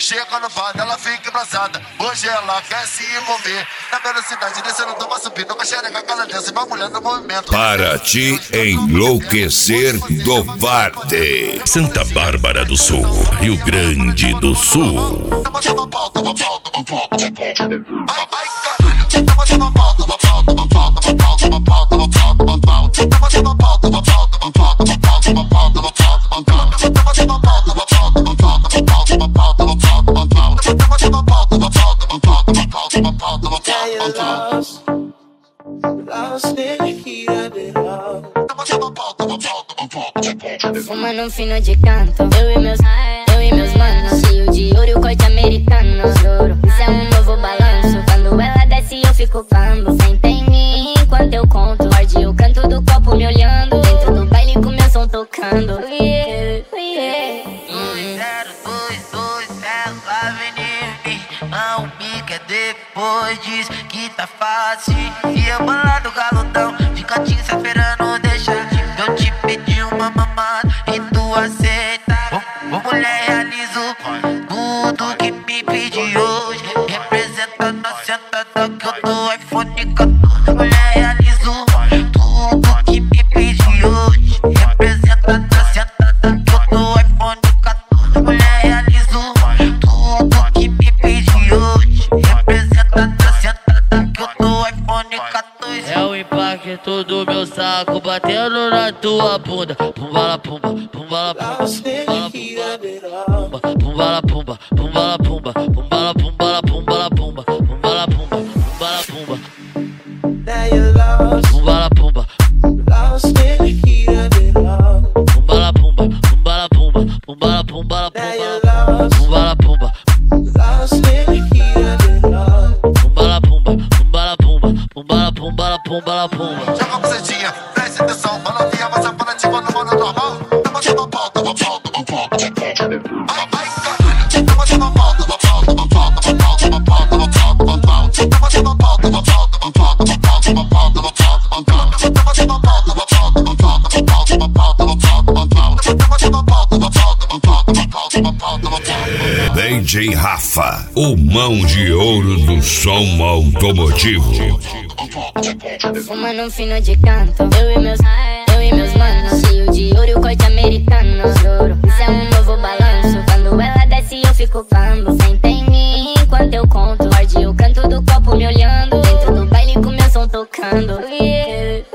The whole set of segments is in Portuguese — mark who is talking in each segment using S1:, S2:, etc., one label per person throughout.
S1: chega no bar, ela fica embrasada. Hoje ela quer se envolver. Na velocidade descendo, toma subindo, com a xereca que ela desce, uma mulher no movimento.
S2: Para te enlouquecer do Varte.
S3: Santa Bárbara do Sul, Rio Grande do Sul.
S1: Toma pau, toma pau, toma pau, toma pau. Ai, caralho. Toma pau, toma pau, toma pau, toma pau, toma pau, toma pau, toma pau. Toma pau, toma pau, toma pau, toma pau, toma pau, toma pau, toma pau. Toma pau, toma pau, toma pau, toma pau, toma pau, toma pau, toma pau. Toma pau, toma pau, toma pau, toma pau, toma pau, toma pau, toma pau.
S4: Lost in the heat of it all.
S5: Fumando um fino de canto, eu e meus manos, cheio de ouro e o corte americano. Juro, isso é um novo balanço. Quando ela desce eu fico pambo. Senta em mim enquanto eu conto. Morde o canto do copo me olhando. Dentro do baile com meu som tocando.
S6: 2022, ela vem em mim. Não me quer depois, diz que tá fácil. E eu bolado galudão, de cantinho se esperando deixar. Eu te pedi uma mamada e tu aceita. Ô mulher, realizo tudo que me pedi hoje. Representando a sentada que eu dou iPhone 14. Mulher, realizo tudo que me pedi hoje. Representando a sentada que eu dou iPhone 14. Mulher, realizo tudo que me pedi hoje. Representando a sentada que eu dou iPhone 14.
S7: É o impacto do meu saco batendo na tua bunda. Pumbala pumba, pumbala pumba,
S4: Lost in the heat of it all.
S7: pumbala pumba, pumbala pumba, pumbala pumbala pumbala pumba, pumbala pumba, pumbala pumba,
S4: Now you're lost,
S7: pumbala pumba,
S4: lost in the heat of it all.
S7: pumbala pumba, pumbala pumba, pumbala pumbala
S4: Now you're
S7: pumbala,
S4: lost,
S7: pumbala pumba,
S4: lost in the heat of it all.
S7: pumbala pumba, pumbala pumba, pumbala pumbala pumbala pumba.
S1: Joga a bucetinha, presta atenção, manovinha, mas aparativa no modo normal. Toma pau, toma pau, toma pau, toma pau. Ai, caralho. Toma pau, toma pau, toma pau, toma pau, toma pau, toma pau, toma pau. Toma pau, toma pau, toma pau, toma pau, toma pau, toma pau, toma pau. Toma pau, toma pau, toma pau, toma pau, toma pau, toma pau, toma pau. Toma pau, toma pau, toma pau, toma pau, toma pau, toma pau.
S2: DJ Rafa, o mão de ouro do som automotivo.
S5: Fumando um fino de canto, eu e meus manos, cheio de ouro e o corte americano. Juro, isso é um novo balanço. Quando ela desce eu fico pambo. Senta em mim enquanto eu conto. Morde o canto do copo me olhando. Dentro do baile com meu som tocando.
S6: 2022,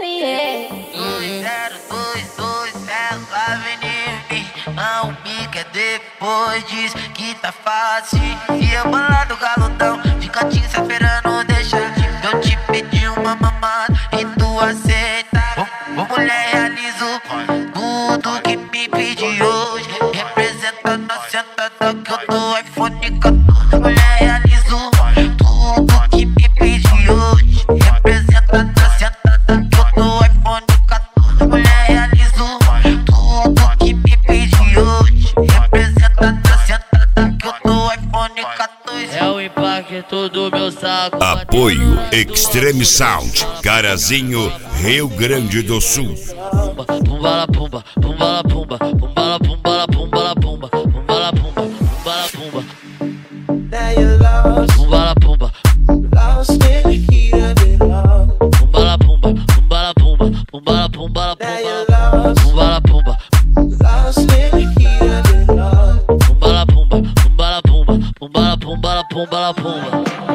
S6: ela vem em mim. Não me quer depois, diz que tá fácil. E eu bolado galudão, de cantinho se esperando deixar. Eu te pedi uma mamada e tu aceita. Ô mulher, realizo tudo que me pedi hoje. Representando a sentada que eu dou iPhone 14. Mulher, realizo tudo que me pedi hoje. Representando a sentada que eu dou iPhone 14. Mulher, realizo tudo que me pedi hoje. Representando a sentada que eu dou iPhone 14.
S7: É o impacto do meu saco.
S2: Apoio Extreme Sound, Carazinho, Rio Grande do Sul.
S7: Pumbala pumba, pumbala pumba, pumbala pumbala pumbala pumba, pumbala pumba, pumbala pumba,
S4: now you're lost,
S7: pumbala pumba,
S4: lost in the heat of it all.
S7: pumbala pumba, pumbala pumba, pumbala pumbala
S4: Now you're
S7: pumbala,
S4: lost,
S7: pumbala pumba,
S4: lost in the heat of it all.
S7: pumbala pumba, pumbala pumba, pumbala pumbala pumbala pumba.